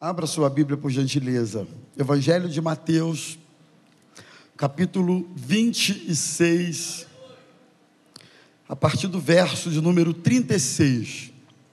Abra sua Bíblia, por gentileza. Evangelho de Mateus, capítulo 26, a partir do verso de número 36.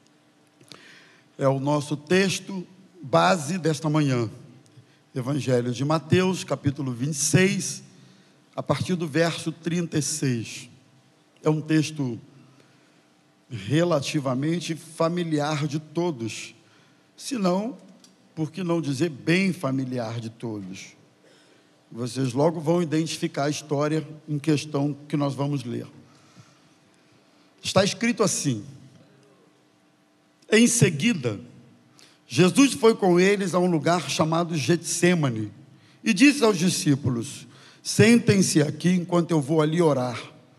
É o nosso texto base desta manhã. Evangelho de Mateus, capítulo 26, a partir do verso 36. É um texto relativamente familiar de todos, se não, por que não dizer bem familiar de todos. Vocês logo vão identificar a história em questão que nós vamos ler. Está escrito assim: em seguida, Jesus foi com eles a um lugar chamado Getsêmani e disse aos discípulos: sentem-se aqui enquanto eu vou ali orar.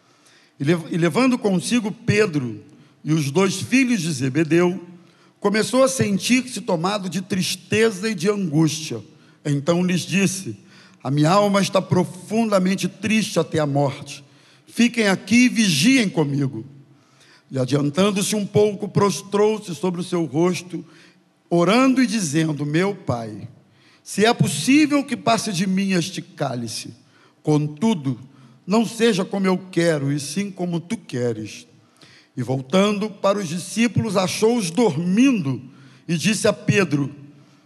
E levando consigo Pedro e os dois filhos de Zebedeu, começou a sentir-se tomado de tristeza e de angústia. Então lhes disse: a minha alma está profundamente triste até a morte. Fiquem aqui e vigiem comigo. E adiantando-se um pouco, prostrou-se sobre o seu rosto, orando e dizendo: meu Pai, se é possível que passe de mim este cálice, contudo, não seja como eu quero, e sim como tu queres. E voltando para os discípulos, achou-os dormindo, e disse a Pedro: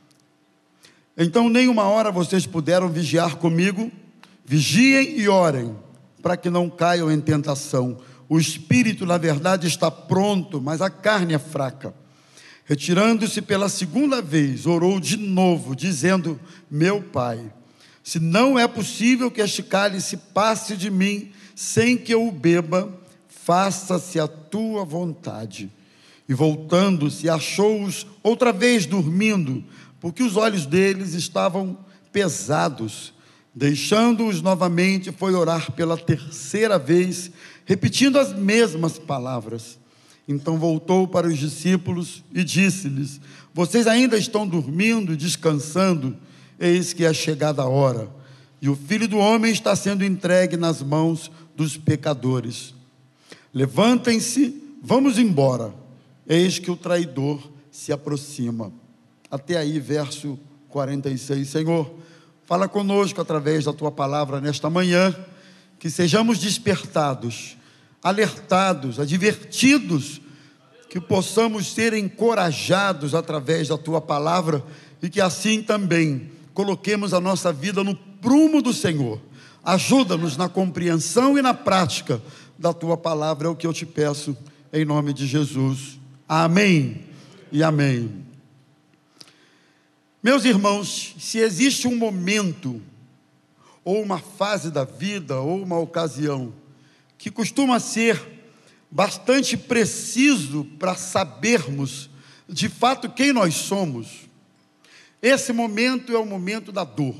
então nem uma hora vocês puderam vigiar comigo? Vigiem e orem, para que não caiam em tentação. O espírito, na verdade, está pronto, mas a carne é fraca. Retirando-se pela segunda vez, orou de novo, dizendo: meu Pai, se não é possível que este cálice passe de mim sem que eu o beba, faça-se a tua vontade. E voltando-se, achou-os outra vez dormindo, porque os olhos deles estavam pesados. Deixando-os novamente, foi orar pela terceira vez, repetindo as mesmas palavras. Então voltou para os discípulos e disse-lhes: vocês ainda estão dormindo e descansando? Eis que é chegada a hora, e o Filho do Homem está sendo entregue nas mãos dos pecadores. Levantem-se, vamos embora, eis que o traidor se aproxima. Até aí, verso 46. Senhor, fala conosco através da tua palavra nesta manhã, que sejamos despertados, alertados, advertidos, que possamos ser encorajados através da tua palavra, e que assim também coloquemos a nossa vida no prumo do Senhor. Ajuda-nos na compreensão e na prática da tua palavra, é o que eu te peço, em nome de Jesus. Amém e amém. Meus irmãos, se existe um momento, ou uma fase da vida, ou uma ocasião, que costuma ser bastante preciso para sabermos de fato quem nós somos, esse momento é o momento da dor.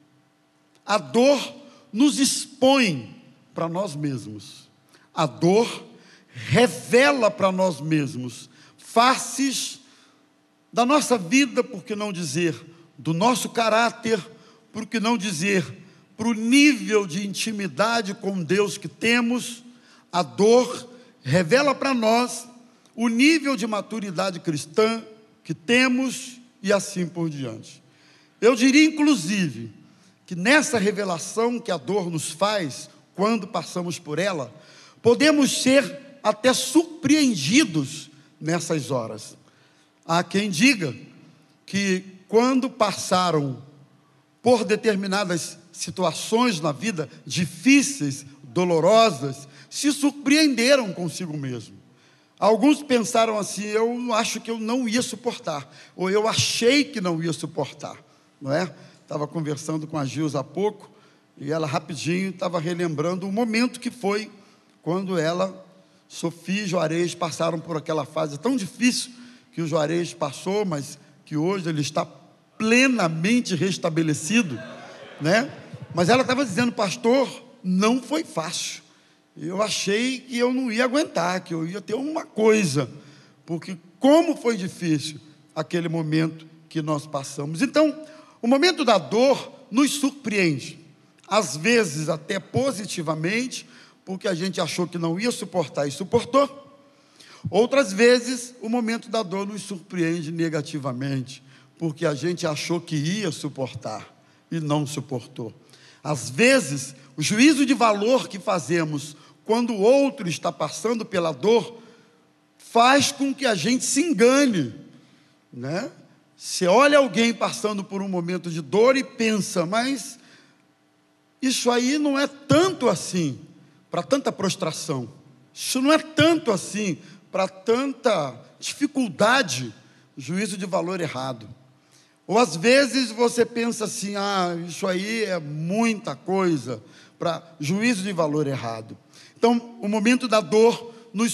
A dor nos expõe para nós mesmos. A dor revela para nós mesmos faces da nossa vida, por que não dizer do nosso caráter, por que não dizer para o nível de intimidade com Deus que temos. A dor revela para nós o nível de maturidade cristã que temos e assim por diante. Eu diria inclusive que nessa revelação que a dor nos faz, quando passamos por ela, podemos ser até surpreendidos nessas horas. Há quem diga que quando passaram por determinadas situações na vida, difíceis, dolorosas, se surpreenderam consigo mesmo. Alguns pensaram assim: eu acho que eu não ia suportar, ou eu achei que não ia suportar, não é? Estava conversando com a Gilza há pouco, e ela rapidinho estava relembrando o momento que foi quando ela, Sofia e Juarez passaram por aquela fase tão difícil que o Juarez passou, mas que hoje ele está plenamente restabelecido, né? Mas ela estava dizendo: pastor, não foi fácil. Eu achei que eu não ia aguentar, que eu ia ter uma coisa, porque como foi difícil aquele momento que nós passamos. Então, o momento da dor nos surpreende, às vezes até positivamente, porque a gente achou que não ia suportar e suportou. Outras vezes, o momento da dor nos surpreende negativamente, porque a gente achou que ia suportar e não suportou. Às vezes, o juízo de valor que fazemos quando o outro está passando pela dor faz com que a gente se engane, né? Você olha alguém passando por um momento de dor e pensa, mas isso aí não é tanto assim para tanta prostração, isso não é tanto assim para tanta dificuldade. Juízo de valor errado. Ou às vezes você pensa assim, isso aí é muita coisa, para juízo de valor errado. Então, o momento da dor nos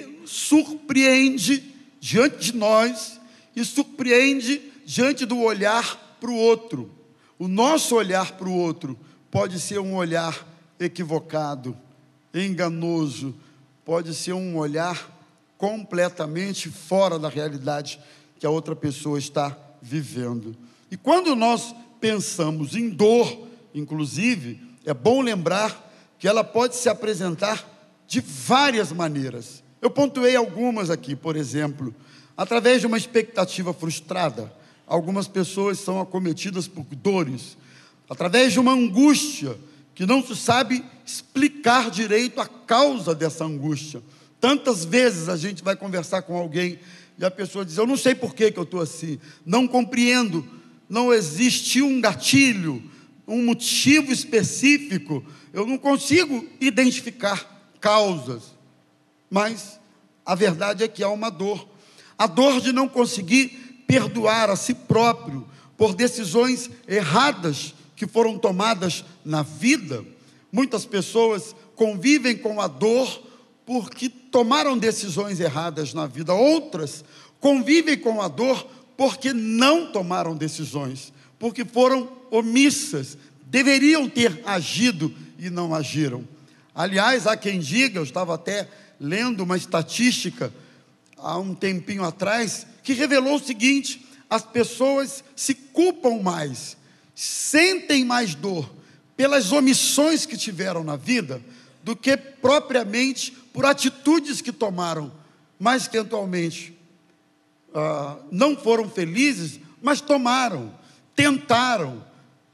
surpreende diante de nós e surpreende diante do olhar para o outro. O nosso olhar para o outro pode ser um olhar equivocado, enganoso, pode ser um olhar completamente fora da realidade que a outra pessoa está vivendo. E quando nós pensamos em dor, inclusive, é bom lembrar que ela pode se apresentar de várias maneiras. Eu pontuei algumas aqui, por exemplo, através de uma expectativa frustrada. Algumas pessoas são acometidas por dores, através de uma angústia que não se sabe explicar direito a causa dessa angústia. Tantas vezes a gente vai conversar com alguém e a pessoa diz, eu não sei por que eu estou assim, não compreendo, não existe um gatilho, um motivo específico, eu não consigo identificar causas, mas a verdade é que há uma dor, a dor de não conseguir perdoar a si próprio por decisões erradas que foram tomadas na vida. Muitas pessoas convivem com a dor porque tomaram decisões erradas na vida. Outras convivem com a dor porque não tomaram decisões, porque foram omissas, deveriam ter agido e não agiram. Aliás, há quem diga, eu estava até lendo uma estatística há um tempinho atrás, que revelou o seguinte: as pessoas se culpam mais, sentem mais dor pelas omissões que tiveram na vida, do que propriamente por atitudes que tomaram, mas que eventualmente não foram felizes, mas tomaram, tentaram,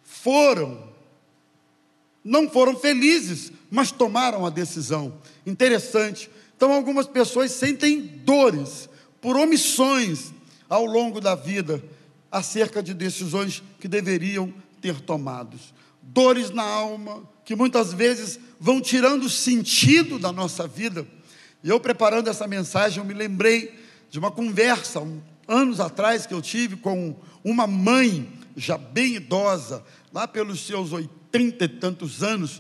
não foram felizes, mas tomaram a decisão. Interessante. Então, algumas pessoas sentem dores por omissões ao longo da vida, acerca de decisões que deveriam ter tomados. Dores na alma, que muitas vezes vão tirando o sentido da nossa vida. E eu, preparando essa mensagem, eu me lembrei de uma conversa, anos atrás, que eu tive com uma mãe, já bem idosa, lá pelos seus 80 e tantos anos,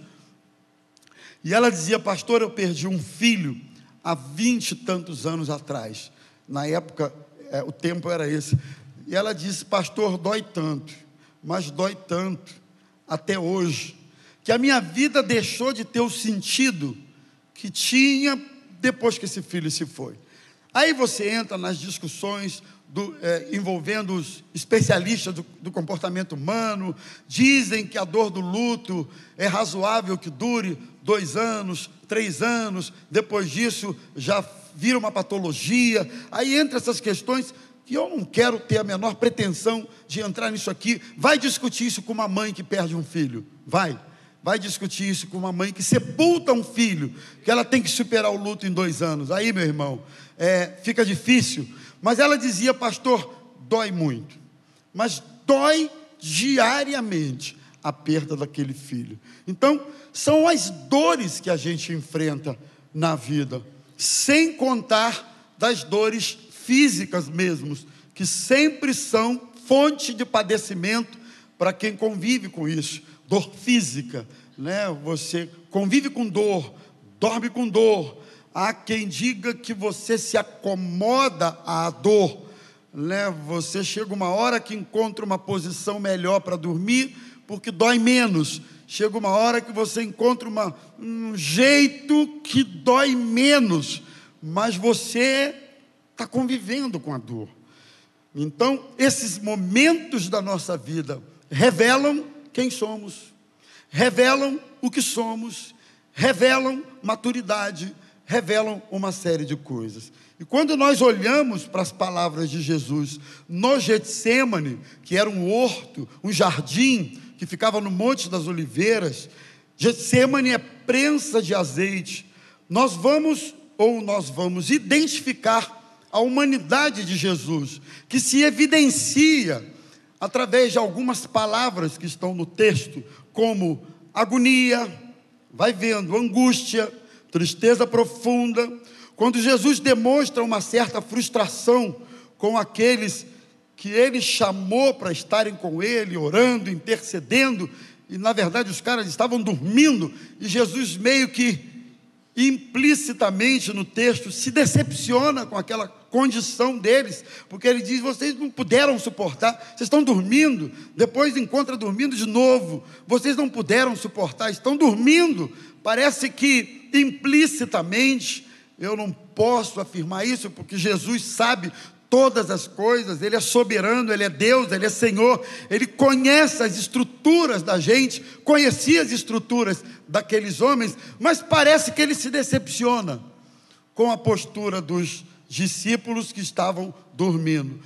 e ela dizia, pastor, eu perdi um filho há 20 e tantos anos atrás. Na época, o tempo era esse. E ela disse, pastor, dói tanto, mas dói tanto, até hoje, que a minha vida deixou de ter o sentido que tinha depois que esse filho se foi. Aí você entra nas discussões envolvendo os especialistas do comportamento humano, dizem que a dor do luto é razoável que dure 2 anos, 3 anos, depois disso já vira uma patologia. Aí entra essas questões que eu não quero ter a menor pretensão de entrar nisso aqui. Vai discutir isso com uma mãe que perde um filho, vai discutir isso com uma mãe que sepulta um filho, que ela tem que superar o luto em 2 anos. Aí, meu irmão, fica difícil. Mas ela dizia, pastor, dói muito, mas dói diariamente a perda daquele filho. Então, são as dores que a gente enfrenta na vida, sem contar das dores físicas mesmo, que sempre são fonte de padecimento para quem convive com isso. Dor física, né? Você convive com dor, dorme com dor. Há quem diga que você se acomoda à dor, né? Você chega uma hora que encontra uma posição melhor para dormir, porque dói menos. Chega uma hora que você encontra um jeito que dói menos, mas você está convivendo com a dor. Então, esses momentos da nossa vida revelam quem somos, revelam o que somos, revelam maturidade, revelam uma série de coisas. E quando nós olhamos para as palavras de Jesus no Getsêmani, que era um horto, um jardim, que ficava no Monte das Oliveiras, Getsêmani é prensa de azeite. Nós vamos identificar a humanidade de Jesus, que se evidencia através de algumas palavras que estão no texto, como agonia, vai vendo, angústia, tristeza profunda. Quando Jesus demonstra uma certa frustração com aqueles que ele chamou para estarem com ele, orando, intercedendo, e na verdade os caras estavam dormindo, e Jesus meio que implicitamente no texto se decepciona com aquela condição deles, porque ele diz: vocês não puderam suportar, vocês estão dormindo, depois encontra dormindo de novo, vocês não puderam suportar, estão dormindo. Parece que implicitamente, eu não posso afirmar isso, porque Jesus sabe todas as coisas, Ele é soberano, Ele é Deus, Ele é Senhor, Ele conhece as estruturas da gente, conhecia as estruturas daqueles homens, mas parece que Ele se decepciona com a postura dos discípulos que estavam dormindo.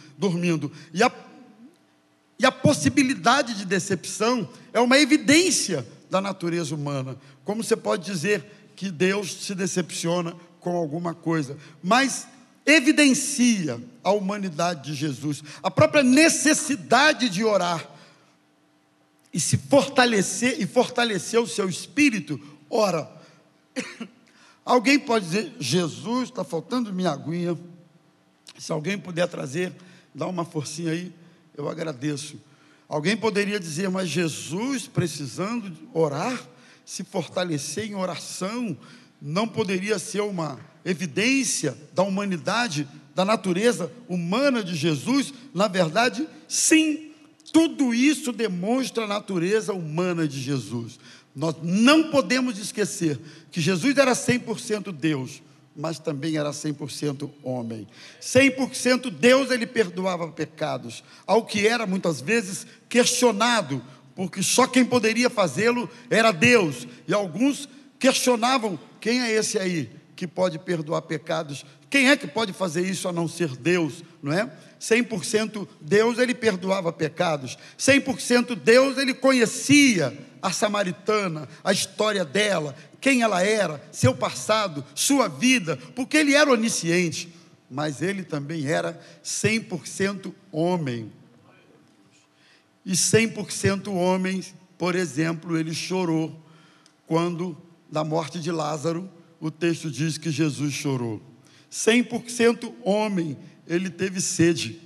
E a possibilidade de decepção é uma evidência da natureza humana. Como você pode dizer que Deus se decepciona com alguma coisa, mas evidencia a humanidade de Jesus, a própria necessidade de orar e se fortalecer, e fortalecer o seu espírito. Ora, alguém pode dizer: Jesus, está faltando minha aguinha. Se alguém puder trazer, dá uma forcinha aí, eu agradeço. Alguém poderia dizer: mas Jesus, precisando orar, se fortalecer em oração, não poderia ser uma evidência da humanidade, da natureza humana de Jesus? Na verdade, sim, tudo isso demonstra a natureza humana de Jesus. Nós não podemos esquecer que Jesus era 100% Deus, mas também era 100% homem. 100% Deus, Ele perdoava pecados, ao que era muitas vezes questionado, porque só quem poderia fazê-lo era Deus, e alguns questionavam: quem é esse aí que pode perdoar pecados? Quem é que pode fazer isso a não ser Deus, não é? 100% Deus, Ele perdoava pecados. 100% Deus, Ele conhecia a samaritana, a história dela, quem ela era, seu passado, sua vida, porque Ele era onisciente, mas Ele também era 100% homem. E 100% homem, por exemplo, Ele chorou quando, da morte de Lázaro, o texto diz que Jesus chorou. 100% homem, Ele teve sede.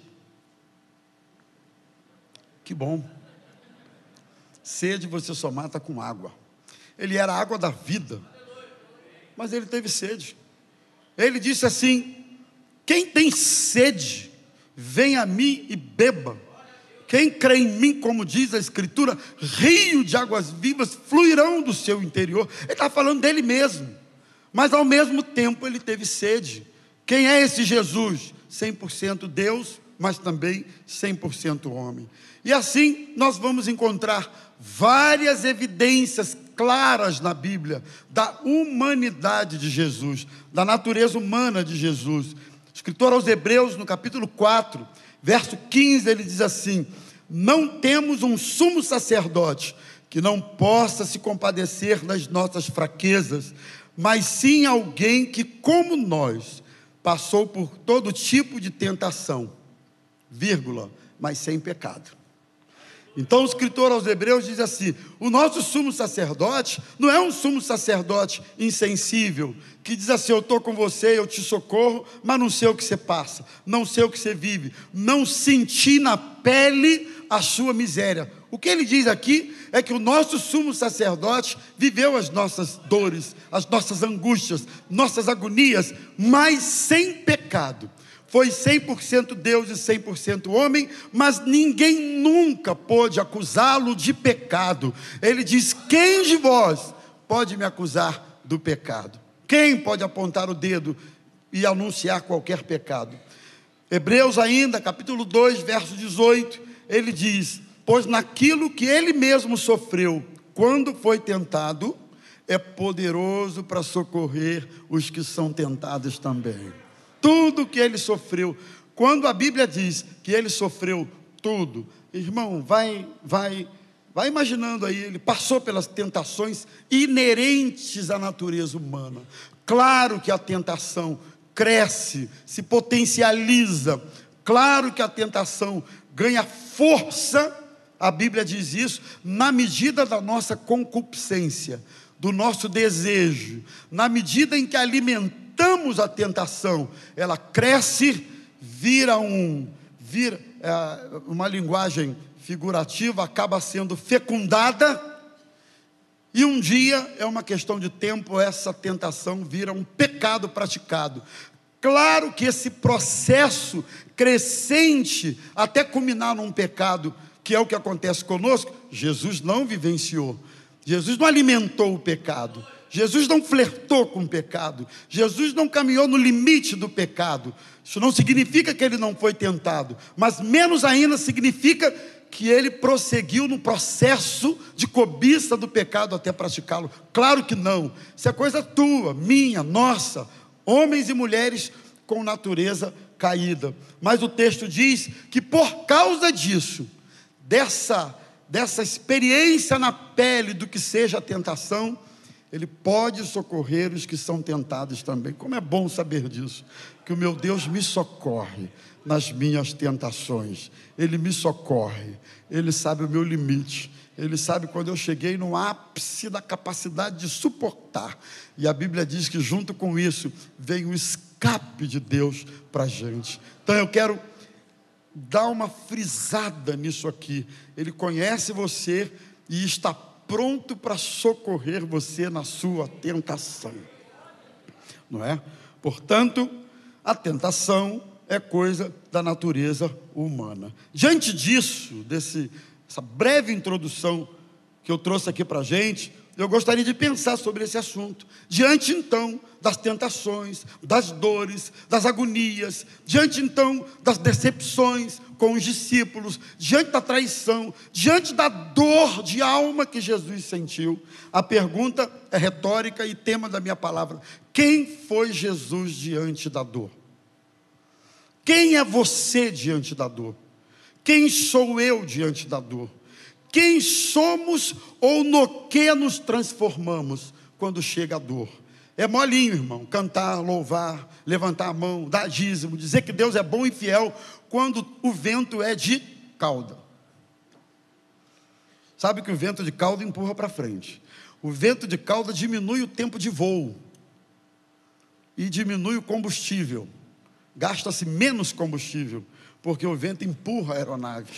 Que bom. Sede você só mata com água. Ele era a água da vida, mas Ele teve sede. Ele disse assim: quem tem sede, venha a mim e beba. Quem crê em mim, como diz a Escritura, rio de águas vivas fluirão do seu interior. Ele está falando dele mesmo, mas ao mesmo tempo Ele teve sede. Quem é esse Jesus? 100% Deus, mas também 100% homem. E assim nós vamos encontrar várias evidências claras na Bíblia da humanidade de Jesus, da natureza humana de Jesus. O escritor aos Hebreus, no capítulo 4, verso 15, ele diz assim: não temos um sumo sacerdote que não possa se compadecer das nossas fraquezas, mas sim alguém que, como nós, passou por todo tipo de tentação, mas sem pecado. Então o escritor aos Hebreus diz assim: o nosso sumo sacerdote não é um sumo sacerdote insensível, que diz assim: eu estou com você, eu te socorro, mas não sei o que você passa, não sei o que você vive, não senti na pele a sua miséria. O que ele diz aqui é que o nosso sumo sacerdote viveu as nossas dores, as nossas angústias, nossas agonias, mas sem pecado. Foi 100% Deus e 100% homem, mas ninguém nunca pôde acusá-lo de pecado. Ele diz: quem de vós pode me acusar do pecado? Quem pode apontar o dedo e anunciar qualquer pecado? Hebreus ainda, capítulo 2, verso 18, ele diz: pois naquilo que ele mesmo sofreu, quando foi tentado, é poderoso para socorrer os que são tentados também. Tudo que ele sofreu, quando a Bíblia diz que ele sofreu tudo, irmão, vai imaginando aí, ele passou pelas tentações inerentes à natureza humana. Claro que a tentação cresce, se potencializa, claro que a tentação ganha força, a Bíblia diz isso, na medida da nossa concupiscência, do nosso desejo, na medida em que alimentamos a tentação, ela cresce, vira uma linguagem figurativa, acaba sendo fecundada, e um dia, é uma questão de tempo, essa tentação vira um pecado praticado. Claro que esse processo crescente, até culminar num pecado, que é o que acontece conosco, Jesus não vivenciou, Jesus não alimentou o pecado, Jesus não flertou com o pecado, Jesus não caminhou no limite do pecado. Isso não significa que ele não foi tentado, mas menos ainda significa que ele prosseguiu no processo de cobiça do pecado até praticá-lo. Claro que não, isso é coisa tua, minha, nossa, homens e mulheres com natureza caída. Mas o texto diz que por causa disso, dessa experiência na pele do que seja a tentação, ele pode socorrer os que são tentados também. Como é bom saber disso, que o meu Deus me socorre nas minhas tentações, ele me socorre, ele sabe o meu limite, ele sabe quando eu cheguei no ápice da capacidade de suportar, e a Bíblia diz que junto com isso, vem o escape de Deus para a gente. Então eu quero dar uma frisada nisso aqui, ele conhece você e está pronto para socorrer você na sua tentação, não é? Portanto, a tentação é coisa da natureza humana. Diante disso, essa breve introdução que eu trouxe aqui para a gente, eu gostaria de pensar sobre esse assunto. Diante então das tentações, das dores, das agonias, diante então das decepções com os discípulos, diante da traição, diante da dor de alma que Jesus sentiu, a pergunta é retórica e tema da minha palavra: quem foi Jesus diante da dor? Quem é você diante da dor? Quem sou eu diante da dor? Quem somos ou no que nos transformamos quando chega a dor? É molinho, irmão, cantar, louvar, levantar a mão, dar dízimo, dizer que Deus é bom e fiel quando o vento é de cauda. Sabe que o vento de cauda empurra para frente. O vento de cauda diminui o tempo de voo e diminui o combustível. Gasta-se menos combustível, porque o vento empurra a aeronave.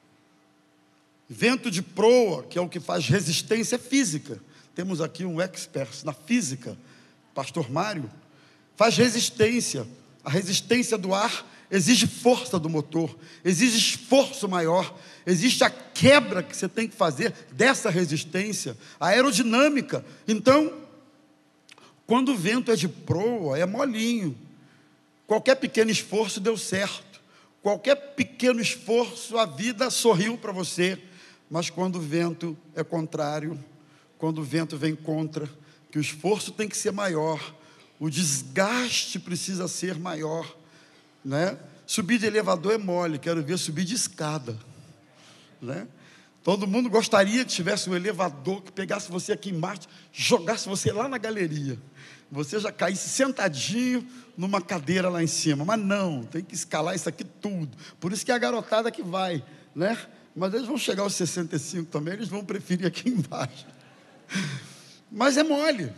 Vento de proa, que é o que faz resistência física. Temos aqui um expert na física, pastor Mário, faz resistência. A resistência do ar exige força do motor, exige esforço maior, existe a quebra que você tem que fazer dessa resistência, a aerodinâmica. Então, quando o vento é de proa, é molinho. Qualquer pequeno esforço deu certo. Qualquer pequeno esforço, a vida sorriu para você. Mas quando o vento é contrário, quando o vento vem contra, que o esforço tem que ser maior, o desgaste precisa ser maior, né? Subir de elevador é mole, quero ver subir de escada, né? Todo mundo gostaria que tivesse um elevador que pegasse você aqui embaixo, jogasse você lá na galeria, você já caísse sentadinho numa cadeira lá em cima. Mas não, tem que escalar isso aqui tudo. Por isso que é a garotada que vai, né? Mas eles vão chegar aos 65 também, eles vão preferir aqui embaixo. Mas é mole.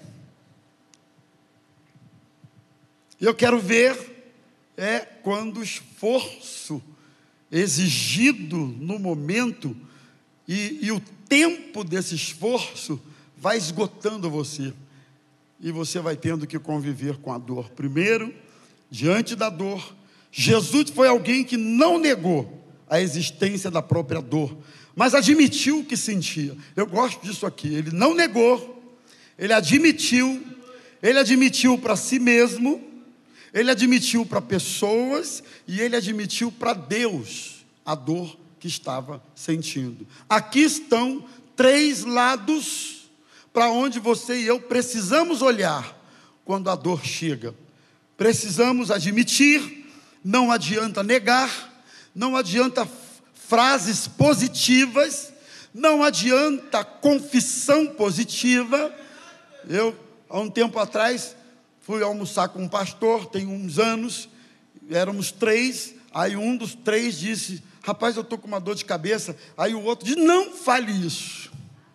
Eu quero ver quando o esforço exigido no momento e o tempo desse esforço vai esgotando você, e você vai tendo que conviver com a dor. Primeiro, diante da dor, Jesus foi alguém que não negou a existência da própria dor, mas admitiu o que sentia. Eu gosto disso aqui, ele não negou, ele admitiu para si mesmo, ele admitiu para pessoas, e ele admitiu para Deus a dor que estava sentindo. Aqui estão 3 lados para onde você e eu precisamos olhar quando a dor chega. Precisamos admitir, não adianta negar, não adianta frases positivas, não adianta confissão positiva. Eu, há um tempo atrás, fui almoçar com um pastor, tem uns anos, éramos 3, aí um dos 3 disse: rapaz, eu estou com uma dor de cabeça. Aí o outro disse: não fale isso,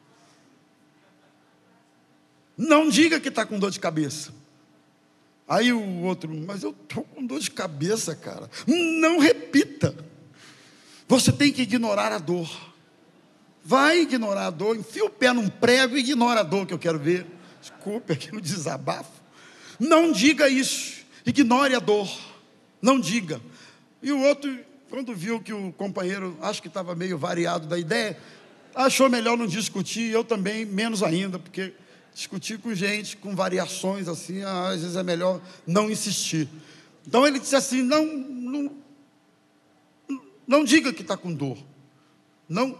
não diga que está com dor de cabeça. Aí o outro: mas eu estou com dor de cabeça, cara. Não repita, você tem que ignorar a dor. Vai ignorar a dor, enfia o pé num prego e ignora a dor que eu quero ver. Desculpe aqui no desabafo. Não diga isso, ignore a dor, não diga. E o outro, quando viu que o companheiro, acho que estava meio variado da ideia, achou melhor não discutir. Eu também, menos ainda, porque discutir com gente com variações assim, às vezes é melhor não insistir. Então ele disse assim: não diga que está com dor, não.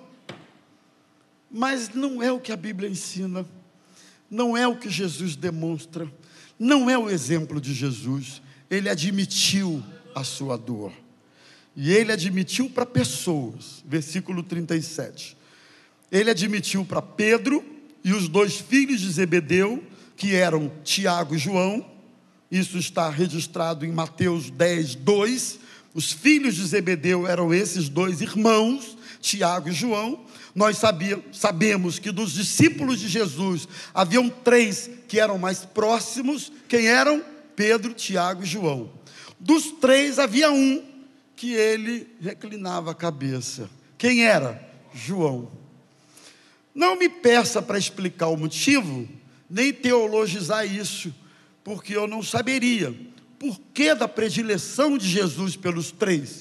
Mas não é o que a Bíblia ensina, não é o que Jesus demonstra, não é o exemplo de Jesus. Ele admitiu a sua dor, e ele admitiu para pessoas. Versículo 37, ele admitiu para Pedro e os 2 filhos de Zebedeu, que eram Tiago e João. Isso está registrado em Mateus 10, 2. Os filhos de Zebedeu eram esses 2 irmãos, Tiago e João. Nós sabemos que dos discípulos de Jesus, haviam 3 que eram mais próximos. Quem eram? Pedro, Tiago e João. Dos 3, havia um que ele reclinava a cabeça. Quem era? João. Não me peça para explicar o motivo, nem teologizar isso, porque eu não saberia por que da predileção de Jesus pelos 3.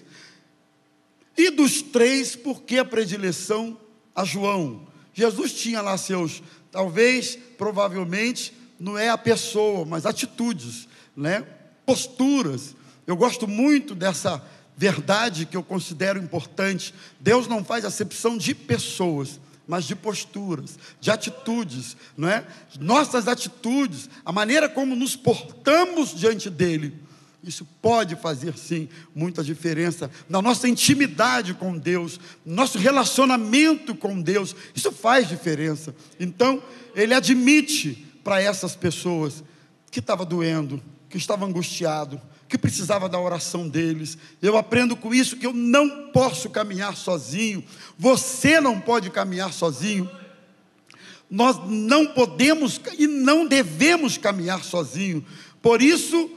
E dos 3, por que a predileção a João? Jesus tinha lá seus, talvez, provavelmente, não é a pessoa, mas atitudes, né? Posturas. Eu gosto muito dessa verdade que eu considero importante. Deus não faz acepção de pessoas, mas de posturas, de atitudes, não é? Nossas atitudes, a maneira como nos portamos diante dele, isso pode fazer sim muita diferença na nossa intimidade com Deus, no nosso relacionamento com Deus. Isso faz diferença. Então ele admite para essas pessoas que estava doendo, que estava angustiado, que precisava da oração deles. Eu aprendo com isso que eu não posso caminhar sozinho. Você não pode caminhar sozinho. Nós não podemos e não devemos caminhar sozinho. Por isso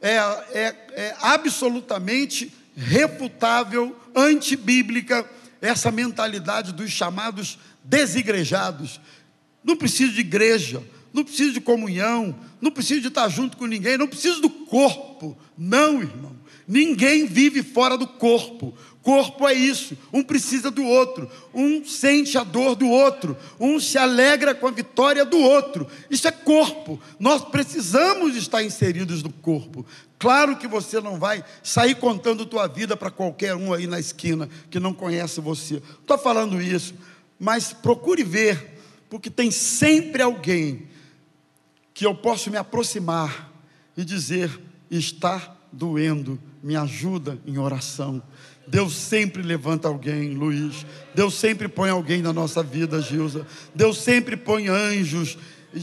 é absolutamente refutável, antibíblica, essa mentalidade dos chamados desigrejados. Não preciso de igreja, não preciso de comunhão, não preciso de estar junto com ninguém, não preciso do corpo. Não, irmão, ninguém vive fora do corpo. Corpo é isso, um precisa do outro, um sente a dor do outro, um se alegra com a vitória do outro. Isso é corpo. Nós precisamos estar inseridos no corpo. Claro que você não vai sair contando tua vida para qualquer um aí na esquina que não conhece você. Estou falando isso, mas procure ver, porque tem sempre alguém que eu posso me aproximar e dizer: está doendo, me ajuda em oração. Deus sempre levanta alguém, Luiz. Deus sempre põe alguém na nossa vida, Gilza. Deus sempre põe anjos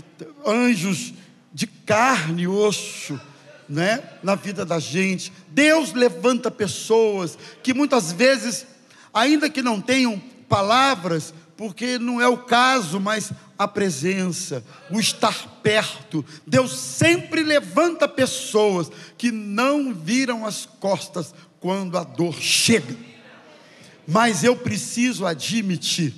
de carne e osso, né, na vida da gente. Deus levanta pessoas que muitas vezes, ainda que não tenham palavras, porque não é o caso, mas a presença, o estar perto. Deus sempre levanta pessoas que não viram as costas quando a dor chega. Mas eu preciso admitir,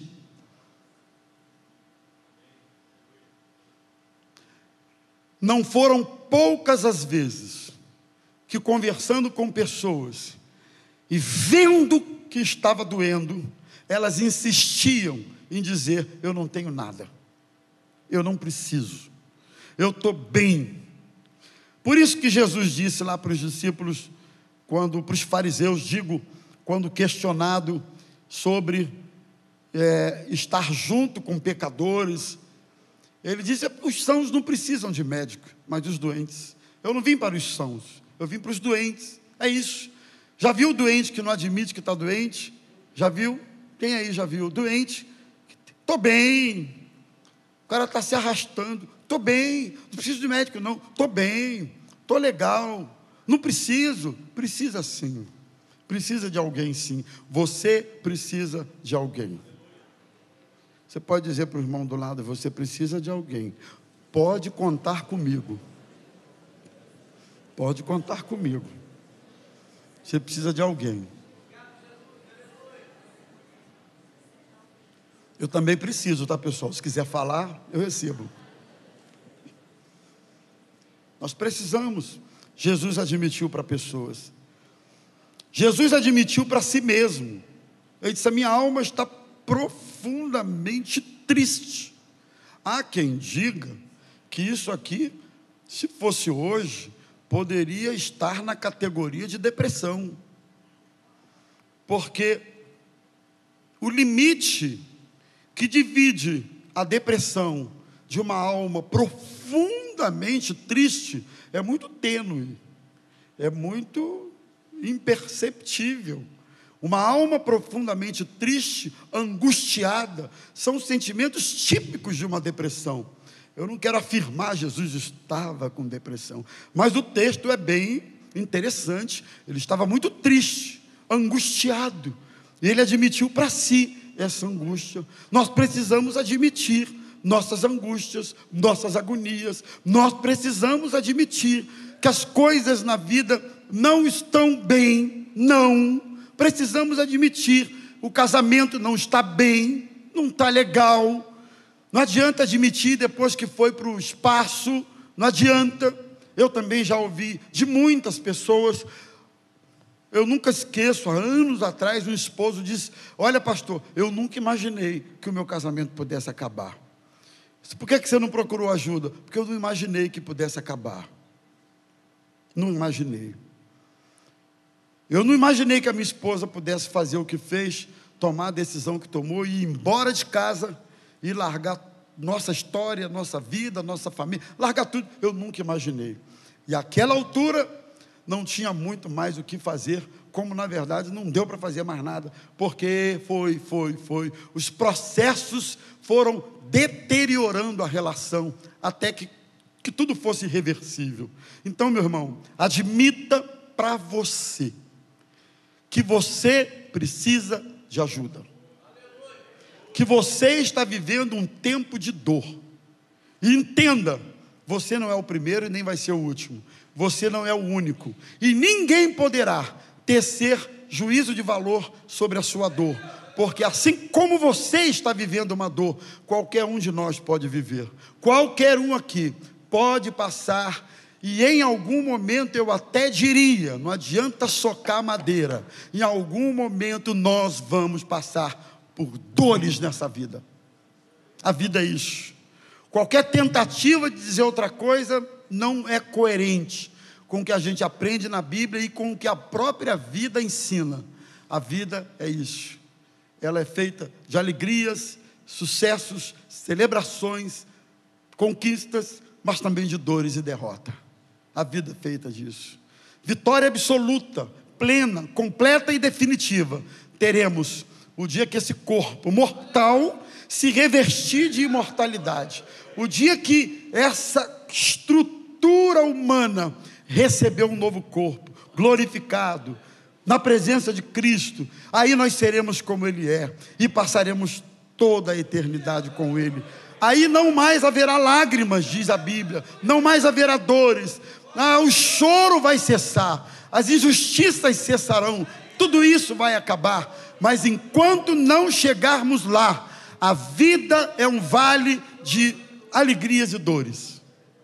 não foram poucas as vezes que, conversando com pessoas e vendo que estava doendo, elas insistiam em dizer: eu não tenho nada, eu não preciso, eu estou bem. Por isso que Jesus disse lá para os discípulos, para os fariseus, quando questionado sobre estar junto com pecadores, Ele disse: os sãos não precisam de médico, mas os doentes. Eu não vim para os sãos, eu vim para os doentes. É isso. Já viu o doente que não admite que está doente? Já viu? Quem aí já viu? Doente, estou bem. O cara está se arrastando. Estou bem, não preciso de médico não. Estou bem, estou legal. Não preciso. Precisa sim. Precisa de alguém sim. Você precisa de alguém. Você pode dizer para o irmão do lado: você precisa de alguém. Pode contar comigo. Pode contar comigo. Você precisa de alguém. Eu também preciso, tá, pessoal? Se quiser falar, eu recebo. Nós precisamos. Jesus admitiu para pessoas. Jesus admitiu para si mesmo. Ele disse: a minha alma está profundamente triste. Há quem diga que isso aqui, se fosse hoje, poderia estar na categoria de depressão, porque o limite que divide a depressão de uma alma profundamente triste é muito tênue, é muito imperceptível. Uma alma profundamente triste, angustiada, são sentimentos típicos de uma depressão. Eu não quero afirmar Jesus estava com depressão, mas o texto é bem interessante. Ele estava muito triste, angustiado, e ele admitiu para si essa angústia. Nós precisamos admitir nossas angústias, nossas agonias. Nós precisamos admitir que as coisas na vida não estão bem, não. Precisamos admitir: o casamento não está bem, não está legal. Não adianta admitir depois que foi para o espaço, não adianta. Eu também já ouvi de muitas pessoas. Eu nunca esqueço, há anos atrás, um esposo disse: olha, pastor, eu nunca imaginei que o meu casamento pudesse acabar. Por que você não procurou ajuda? Porque eu não imaginei que pudesse acabar. Não imaginei. Eu não imaginei que a minha esposa pudesse fazer o que fez, tomar a decisão que tomou e ir embora de casa e largar nossa história, nossa vida, nossa família, largar tudo. Eu nunca imaginei. E àquela altura não tinha muito mais o que fazer, como na verdade não deu para fazer mais nada, porque os processos foram deteriorando a relação, até que tudo fosse irreversível. Então, meu irmão, admita para você que você precisa de ajuda, que você está vivendo um tempo de dor, e entenda: você não é o primeiro e nem vai ser o último, você não é o único, e ninguém poderá tecer juízo de valor sobre a sua dor, porque assim como você está vivendo uma dor, qualquer um de nós pode viver, qualquer um aqui pode passar. E em algum momento eu até diria, não adianta socar madeira, em algum momento nós vamos passar por dores nessa vida. A vida é isso. Qualquer tentativa de dizer outra coisa não é coerente com o que a gente aprende na Bíblia e com o que a própria vida ensina. A vida é isso. Ela é feita de alegrias, sucessos, celebrações, conquistas, mas também de dores e derrota. A vida é feita disso. Vitória absoluta, plena, completa e definitiva teremos o dia que esse corpo mortal se revestir de imortalidade. O dia que essa estrutura humana receber um novo corpo, glorificado, na presença de Cristo. Aí nós seremos como Ele é, e passaremos toda a eternidade com Ele. Aí não mais haverá lágrimas, diz a Bíblia, não mais haverá dores. O choro vai cessar, as injustiças cessarão, tudo isso vai acabar. Mas enquanto não chegarmos lá, a vida é um vale de alegrias e dores.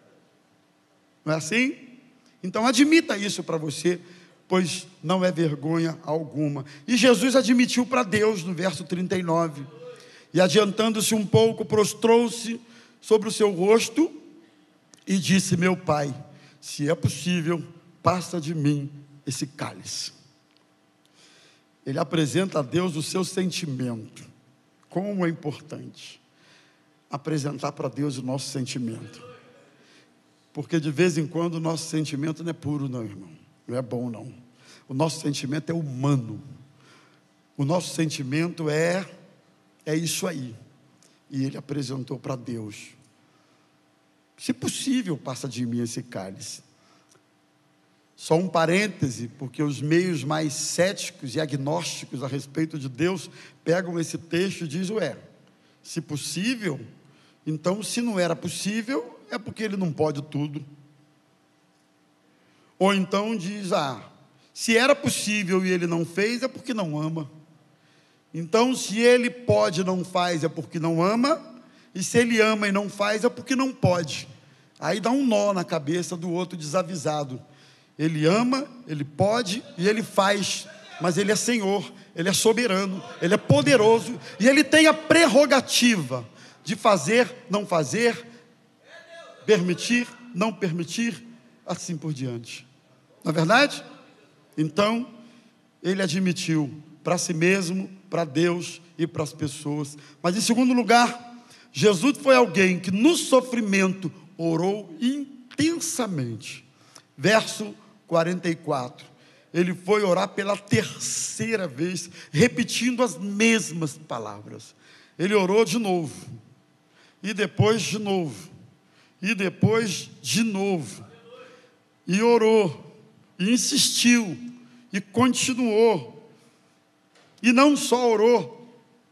Não é assim? Então admita isso para você, pois não é vergonha alguma. E Jesus admitiu para Deus no verso 39. E adiantando-se um pouco, prostrou-se sobre o seu rosto e disse: meu Pai, se é possível, passa de mim esse cálice. Ele apresenta a Deus o seu sentimento. Como é importante. apresentar para Deus o nosso sentimento. Porque de vez em quando o nosso sentimento não é puro não, irmão. Não é bom não. O nosso sentimento é humano. O nosso sentimento é isso aí. E ele apresentou para Deus. Se possível, passa de mim esse cálice. Só um parêntese, porque os meios mais céticos e agnósticos a respeito de Deus pegam esse texto e dizem, se possível, então se não era possível, é porque ele não pode tudo. Ou então diz, se era possível e ele não fez, é porque não ama. Então se ele pode e não faz, é porque não ama, e se ele ama e não faz, é porque não pode. Aí dá um nó na cabeça do outro desavisado. Ele ama, ele pode e ele faz, mas ele é Senhor, ele é soberano, ele é poderoso, e ele tem a prerrogativa de fazer, não fazer, permitir, não permitir, assim por diante. Não é verdade? Então, ele admitiu para si mesmo, para Deus e para as pessoas. Mas em segundo lugar, Jesus foi alguém que no sofrimento orou intensamente. Verso 44. Ele foi orar pela terceira vez, repetindo as mesmas palavras. Ele orou de novo, e depois de novo, e depois de novo, e orou, e insistiu, e continuou, e não só orou,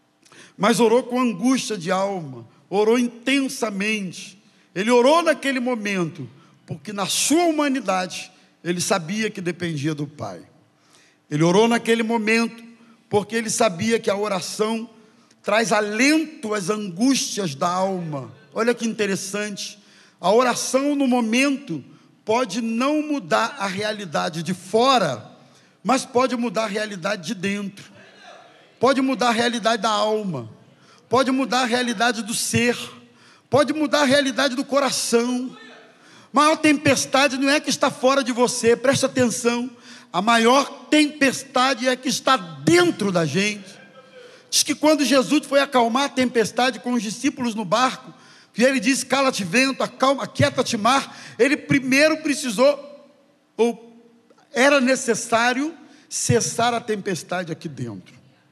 mas orou com angústia de alma, orou intensamente. Ele orou naquele momento, porque na sua humanidade, ele sabia que dependia do Pai. Ele orou naquele momento, porque ele sabia que a oração traz alento às angústias da alma. Olha que interessante, a oração no momento pode não mudar a realidade de fora, mas pode mudar a realidade de dentro, pode mudar a realidade da alma, pode mudar a realidade do ser, pode mudar a realidade do coração. Maior tempestade não é que está fora de você, presta atenção, a maior tempestade é que está dentro da gente. Diz que quando Jesus foi acalmar a tempestade com os discípulos no barco, e ele disse, cala-te vento, acalma, aquieta-te mar, ele primeiro precisou, ou era necessário cessar a tempestade aqui dentro.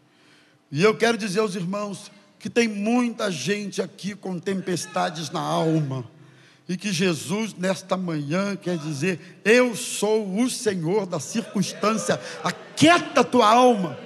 E eu quero dizer aos irmãos, que tem muita gente aqui com tempestades na alma, e que Jesus nesta manhã quer dizer, eu sou o Senhor da circunstância, aquieta a tua alma,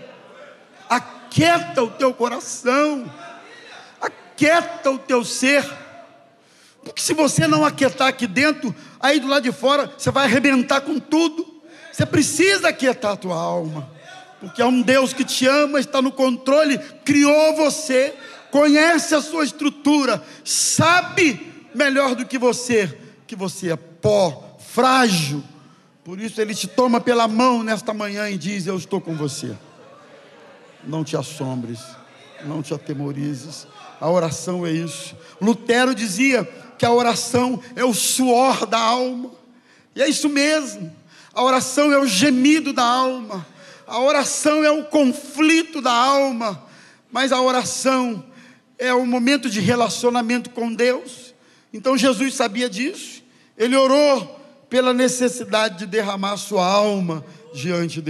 aquieta o teu coração, aquieta o teu ser, porque se você não aquietar aqui dentro, aí do lado de fora, você vai arrebentar com tudo. Você precisa aquietar a tua alma, porque há um Deus que te ama, está no controle, criou você, conhece a sua estrutura, sabe melhor do que você é pó, frágil. Por isso ele te toma pela mão nesta manhã e diz, eu estou com você. Não te assombres, não te atemorizes. A oração é isso. Lutero dizia que a oração é o suor da alma, e é isso mesmo. A oração é o gemido da alma, a oração é o conflito da alma, mas a oração é o momento de relacionamento com Deus. Então Jesus sabia disso, ele orou pela necessidade de derramar sua alma diante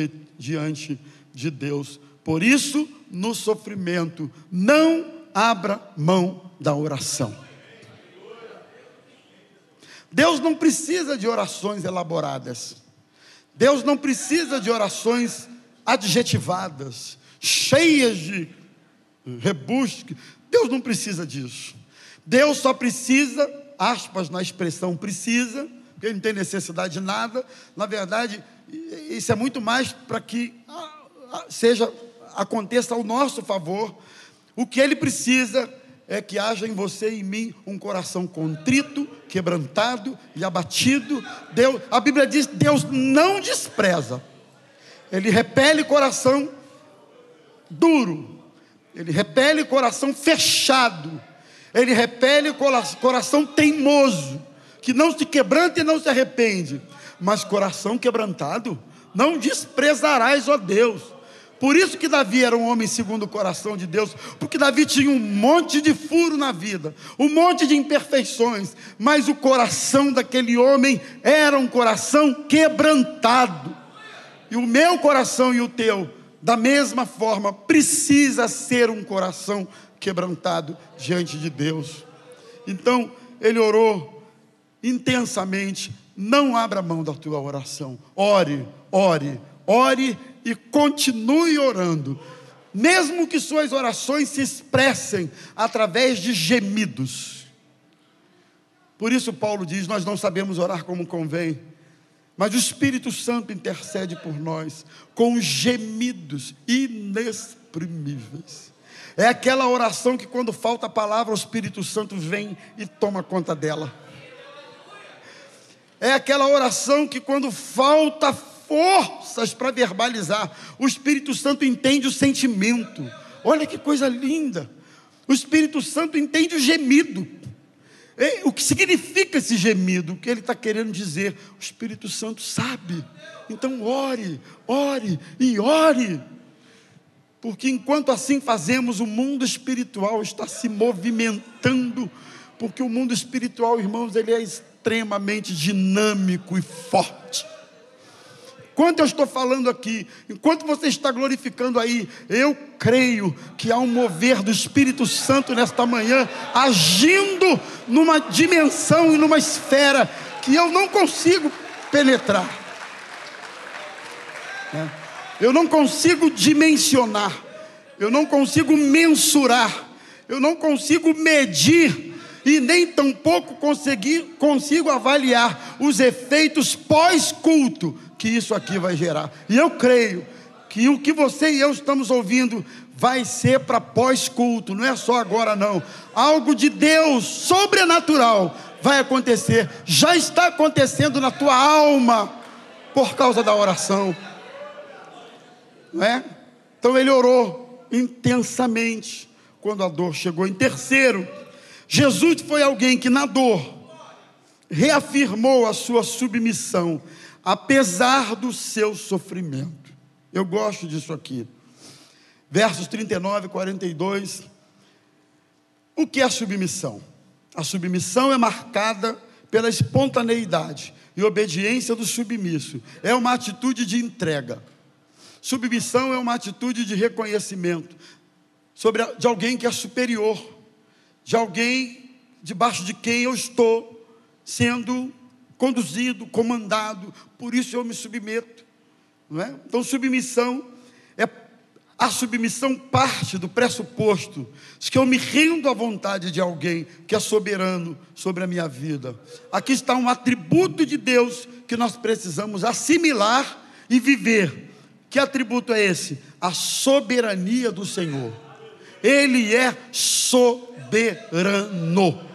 de Deus. Por isso, no sofrimento, não abra mão da oração. Deus não precisa de orações elaboradas, Deus não precisa de orações adjetivadas, cheias de rebusque. Deus não precisa disso. Deus só precisa, aspas na expressão precisa, porque ele não tem necessidade de nada. Na verdade, isso é muito mais para que aconteça ao nosso favor. O que ele precisa é que haja em você e em mim um coração contrito, quebrantado e abatido. A Bíblia diz, Deus não despreza. Ele repele coração duro, ele repele coração fechado, ele repele coração teimoso, que não se quebranta e não se arrepende. Mas coração quebrantado, não desprezarás, ó Deus. Por isso que Davi era um homem segundo o coração de Deus, porque Davi tinha um monte de furo na vida, um monte de imperfeições, mas o coração daquele homem era um coração quebrantado. E o meu coração e o teu, da mesma forma, precisa ser um coração quebrantado diante de Deus. Então, ele orou intensamente. Não abra mão da tua oração. Ore, ore, ore e continue orando, mesmo que suas orações se expressem através de gemidos. Por isso Paulo diz: nós não sabemos orar como convém, mas o Espírito Santo intercede por nós com gemidos inexprimíveis. É aquela oração que quando falta a palavra, o Espírito Santo vem e toma conta dela. É aquela oração que quando falta forças para verbalizar, o Espírito Santo entende o sentimento. Olha que coisa linda. O Espírito Santo entende o gemido. O que significa esse gemido? O que ele está querendo dizer? O Espírito Santo sabe. Então ore, ore e ore. Porque enquanto assim fazemos, o mundo espiritual está se movimentando. Porque o mundo espiritual, irmãos, ele é extremamente dinâmico e forte. Enquanto eu estou falando aqui, enquanto você está glorificando aí, eu creio que há um mover do Espírito Santo nesta manhã, agindo numa dimensão e numa esfera que eu não consigo penetrar. Eu não consigo dimensionar, eu não consigo mensurar, eu não consigo medir e nem tampouco consigo avaliar os efeitos pós-culto que isso aqui vai gerar. E eu creio que o que você e eu estamos ouvindo vai ser para pós-culto, não é só agora não. Algo de Deus sobrenatural vai acontecer, já está acontecendo na tua alma por causa da oração, não é? Então ele orou intensamente quando a dor chegou. Em terceiro, Jesus foi alguém que na dor reafirmou a sua submissão, apesar do seu sofrimento. Eu gosto disso aqui. Versos 39 e 42. O que é a submissão? A submissão é marcada pela espontaneidade e obediência do submisso. É uma atitude de entrega. Submissão é uma atitude de reconhecimento de alguém que é superior, de alguém debaixo de quem eu estou sendo conduzido, comandado, por isso eu me submeto, não é? Então a submissão parte do pressuposto de que eu me rendo à vontade de alguém que é soberano sobre a minha vida. Aqui está um atributo de Deus que nós precisamos assimilar e viver. Que atributo é esse? A soberania do Senhor. Ele é soberano.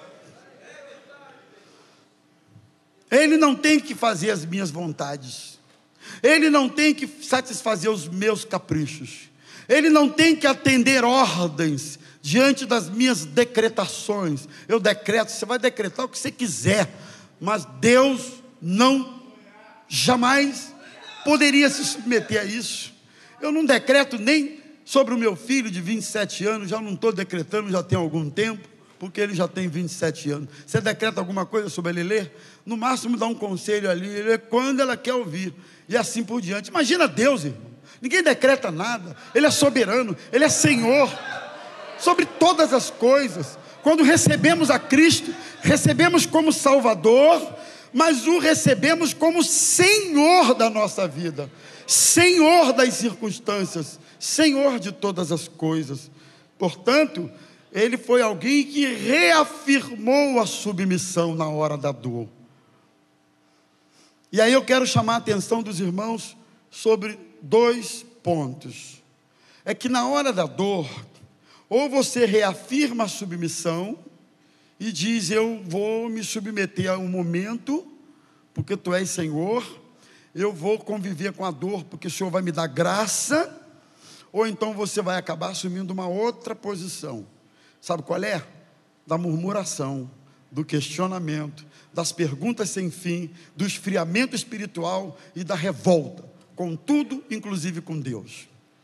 Ele não tem que fazer as minhas vontades. Ele não tem que satisfazer os meus caprichos. Ele não tem que atender ordens diante das minhas decretações. Eu decreto, você vai decretar o que você quiser, mas Deus não jamais poderia se submeter a isso. Eu não decreto nem sobre o meu filho de 27 anos, já não estou decretando, já tem algum tempo, porque ele já tem 27 anos. Você decreta alguma coisa sobre ele ler? No máximo dá um conselho ali, ele lê quando ela quer ouvir, e assim por diante. Imagina Deus, irmão, ninguém decreta nada, Ele é soberano, Ele é Senhor, sobre todas as coisas. Quando recebemos a Cristo, recebemos como Salvador, mas o recebemos como Senhor da nossa vida, Senhor das circunstâncias, Senhor de todas as coisas. Portanto, ele foi alguém que reafirmou a submissão na hora da dor. E aí eu quero chamar a atenção dos irmãos sobre 2 pontos. É que na hora da dor, ou você reafirma a submissão e diz: eu vou me submeter a um momento, porque tu és Senhor, eu vou conviver com a dor, porque o Senhor vai me dar graça, ou então você vai acabar assumindo uma outra posição. Sabe qual é? Da murmuração, do questionamento, das perguntas sem fim, do esfriamento espiritual e da revolta, com tudo, inclusive com Deus.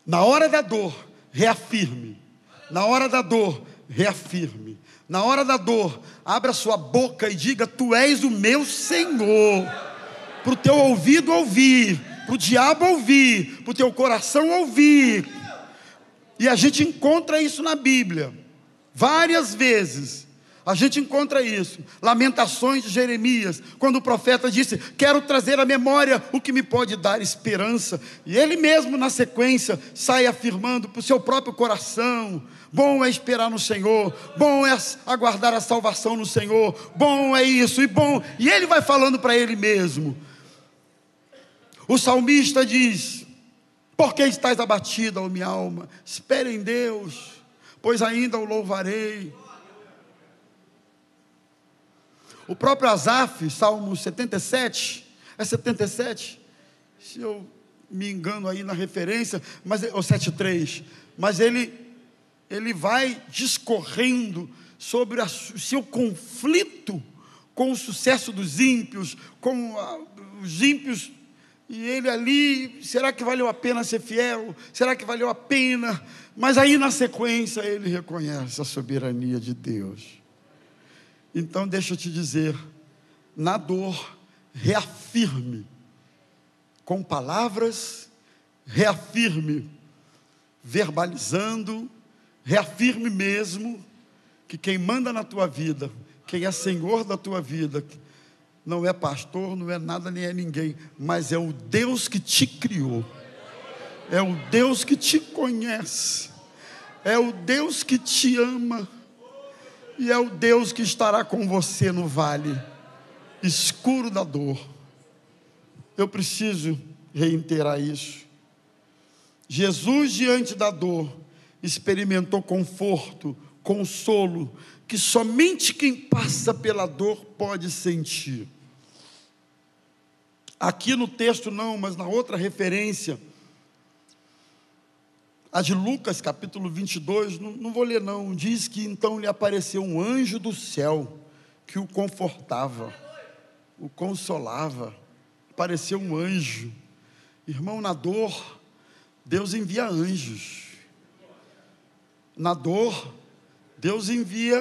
Na hora da dor, reafirme. Na hora da dor, reafirme. Na hora da dor, abra sua boca e diga: tu és o meu Senhor. Para o teu ouvido ouvir, para o diabo ouvir, para o teu coração ouvir. E a gente encontra isso na Bíblia, várias vezes. A gente encontra isso, Lamentações de Jeremias, quando o profeta disse: quero trazer à memória o que me pode dar esperança. E ele mesmo na sequência sai afirmando para o seu próprio coração: bom é esperar no Senhor, bom é aguardar a salvação no Senhor, bom é isso e bom. E ele vai falando para ele mesmo. O salmista diz: por que estás abatida, ó minha alma? Espere em Deus, pois ainda o louvarei. O próprio Asaf, Salmo 77, é 77, se eu me engano aí na referência, mas, ou 73, mas ele vai discorrendo sobre o seu conflito com o sucesso dos ímpios, com os ímpios, e ele ali: será que valeu a pena ser fiel? Será que valeu a pena? Mas aí na sequência ele reconhece a soberania de Deus. Então deixa eu te dizer, na dor, reafirme, com palavras, reafirme, verbalizando, reafirme mesmo, que quem manda na tua vida, quem é Senhor da tua vida, não é pastor, não é nada, nem é ninguém, mas é o Deus que te criou, é o Deus que te conhece, é o Deus que te ama, e é o Deus que estará com você no vale escuro da dor. Eu preciso reiterar isso. Jesus, diante da dor, experimentou conforto, consolo, que somente quem passa pela dor pode sentir. Aqui no texto não, mas na outra referência, a de Lucas capítulo 22, não vou ler não, diz que então lhe apareceu um anjo do céu, que o confortava, o consolava. Apareceu um anjo. Irmão, na dor, Deus envia anjos. Na dor, Deus envia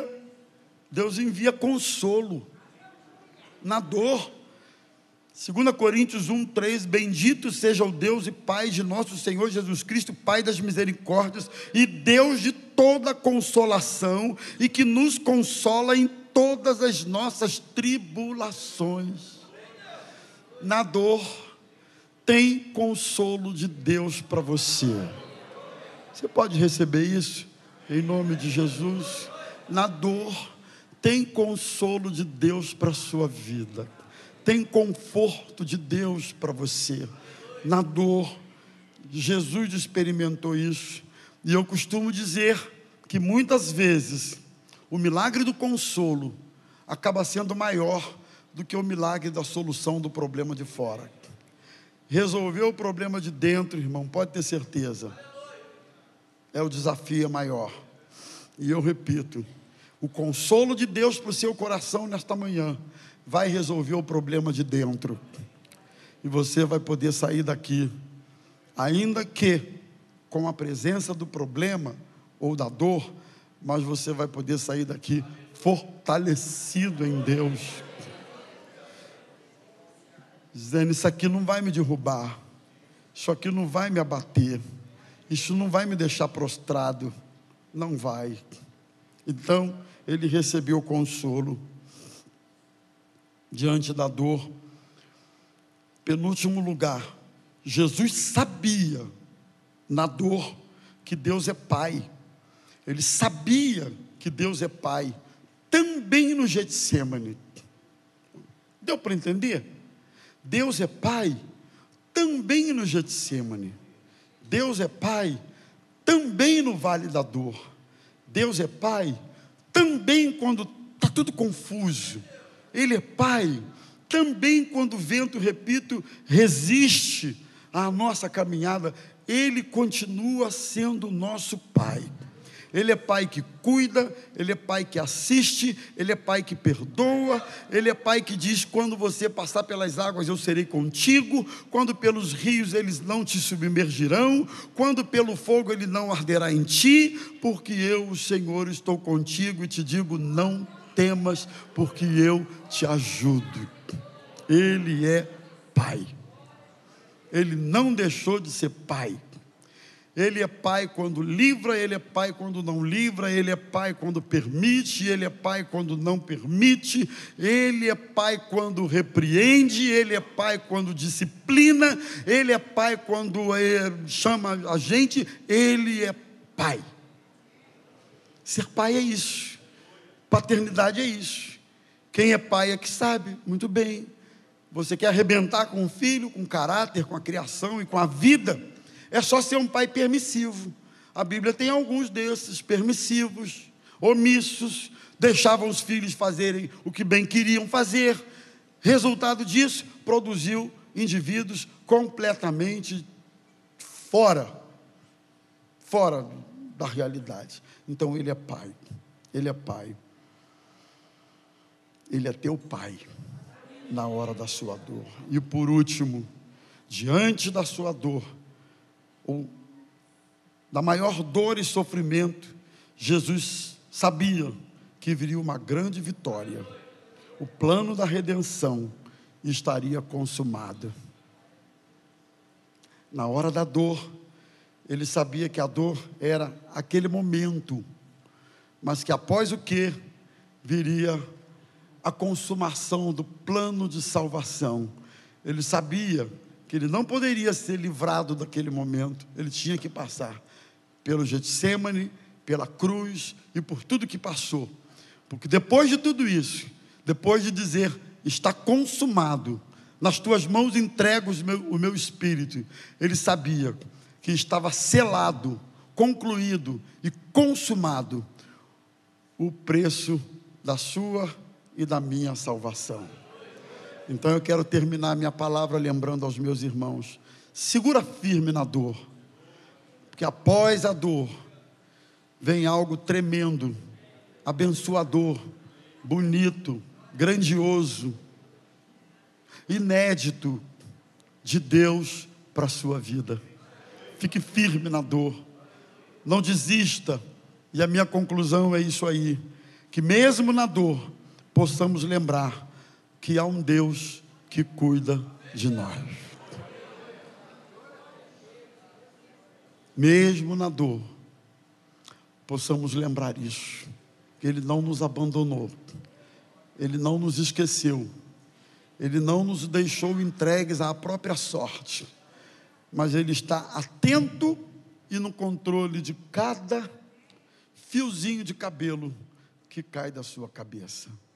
consolo. Na dor, 2 Coríntios 1:3, bendito seja o Deus e Pai de nosso Senhor Jesus Cristo, Pai das misericórdias e Deus de toda consolação, e que nos consola em todas as nossas tribulações. Na dor, tem consolo de Deus para você. Você pode receber isso, em nome de Jesus. Na dor, tem consolo de Deus para a sua vida. Tem conforto de Deus para você. Na dor, Jesus experimentou isso. E eu costumo dizer que muitas vezes o milagre do consolo acaba sendo maior do que o milagre da solução do problema de fora. Resolver o problema de dentro, irmão, pode ter certeza, é o desafio maior. E eu repito, o consolo de Deus para o seu coração nesta manhã vai resolver o problema de dentro, e você vai poder sair daqui, ainda que com a presença do problema ou da dor, mas você vai poder sair daqui fortalecido em Deus, dizendo: isso aqui não vai me derrubar, isso aqui não vai me abater, isso não vai me deixar prostrado, não vai. Então ele recebeu consolo diante da dor. Penúltimo lugar, Jesus sabia na dor que Deus é Pai. Ele sabia que Deus é Pai, também no Getsêmani. Deu para entender? Deus é Pai também no Getsêmani. Deus é Pai também no vale da dor. Deus é Pai também quando está tudo confuso. Ele é Pai também quando o vento, repito, resiste à nossa caminhada. Ele continua sendo nosso Pai. Ele é pai que cuida, Ele é pai que assiste, Ele é pai que perdoa, Ele é pai que diz: quando você passar pelas águas eu serei contigo, quando pelos rios eles não te submergirão, quando pelo fogo ele não arderá em ti, porque eu, o Senhor, estou contigo e te digo: não temas, porque eu te ajudo. Ele é pai. Ele não deixou de ser pai. Ele é pai quando livra, Ele é pai quando não livra, Ele é pai quando permite, Ele é pai quando não permite, Ele é pai quando repreende, Ele é pai quando disciplina, Ele é pai quando chama a gente, Ele é pai. Ser pai é isso, paternidade é isso. Quem é pai é que sabe muito bem. Você quer arrebentar com o filho, com o caráter, com a criação e com a vida, é só ser um pai permissivo. A Bíblia tem alguns desses, permissivos, omissos, deixavam os filhos fazerem o que bem queriam fazer. Resultado disso, produziu indivíduos completamente fora da realidade. Então Ele é pai, Ele é pai, Ele é teu pai na hora da sua dor. E por último, diante da sua dor, ou da maior dor e sofrimento, Jesus sabia que viria uma grande vitória. O plano da redenção estaria consumado. Na hora da dor, Ele sabia que a dor era aquele momento, mas que após o que viria a consumação do plano de salvação. Ele sabia que ele não poderia ser livrado daquele momento, ele tinha que passar pelo Getsêmani, pela cruz e por tudo que passou, porque depois de tudo isso, depois de dizer: está consumado, nas tuas mãos entrego o meu espírito, ele sabia que estava selado, concluído e consumado o preço da sua e da minha salvação. Então eu quero terminar minha palavra lembrando aos meus irmãos: segura firme na dor, porque após a dor vem algo tremendo, abençoador, bonito, grandioso, inédito de Deus para a sua vida. Fique firme na dor, não desista. E a minha conclusão é isso aí, que mesmo na dor possamos lembrar que há um Deus que cuida de nós. Mesmo na dor, possamos lembrar isso, que Ele não nos abandonou, Ele não nos esqueceu, Ele não nos deixou entregues à própria sorte, mas Ele está atento e no controle de cada fiozinho de cabelo que cai da sua cabeça.